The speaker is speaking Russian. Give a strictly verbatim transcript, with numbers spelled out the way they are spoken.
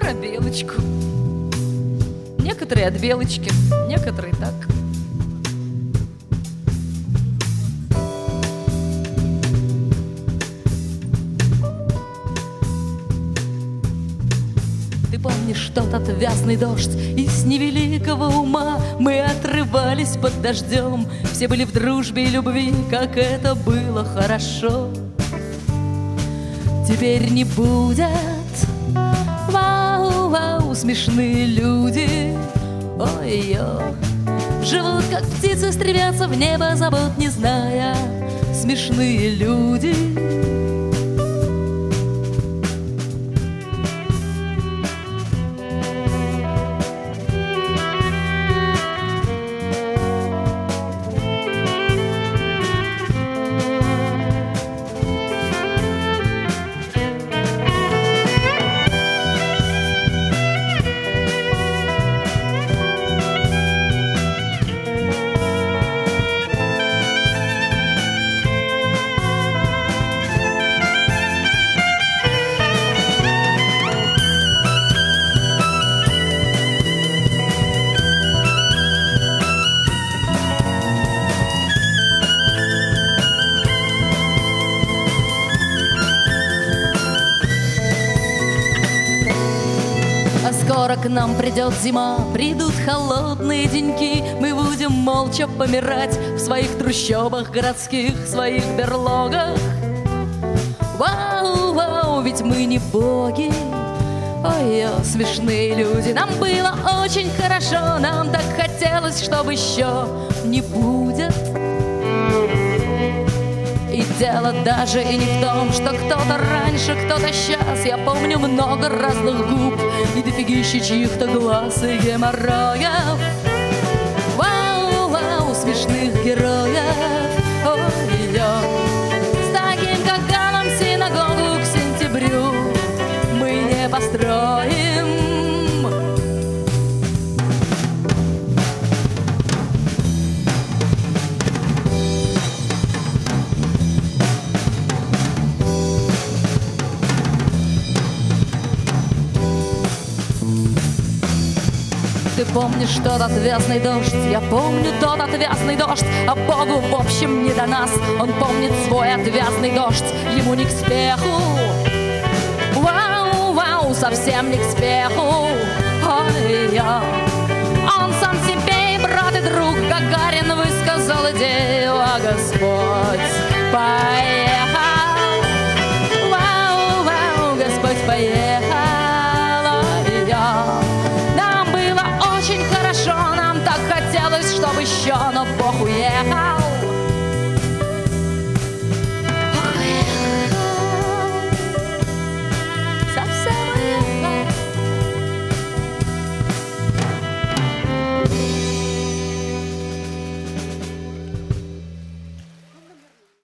про белочку. Некоторые от белочки, некоторые так. Ты помнишь тот отвязный дождь, и с невеликого ума мы отрывались под дождем. Все были в дружбе и любви, как это было хорошо. Теперь не будет. Вау-вау, смешные люди. Ой-ё, живут, как птицы, стремятся в небо, забот не зная. Смешные люди. Скоро к нам придет зима, придут холодные деньки. Мы будем молча помирать в своих трущобах городских, в своих берлогах. Вау-вау, ведь мы не боги. Ой-ой, смешные люди. Нам было очень хорошо, нам так хотелось, чтобы еще не будет. И дело даже и не в том, что кто-то раньше, кто-то сейчас. Я помню много разных губ и дофигища чьих-то глаз и геморроев. Вау-вау, смешных героев. Ой-ё, с таким каганом синагогу к сентябрю мы не построим. Ты помнишь тот отвязный дождь, я помню тот отвязный дождь, а Богу в общем не до нас. Он помнит свой отвязный дождь, ему не к спеху. Вау-вау, совсем не к спеху. Ой-я. Он сам себе и брат, и друг. Гагарин высказал идею, а Господь поехал. Вау-вау, Господь поехал. Нам так хотелось, чтобы еще, но Бог уехал.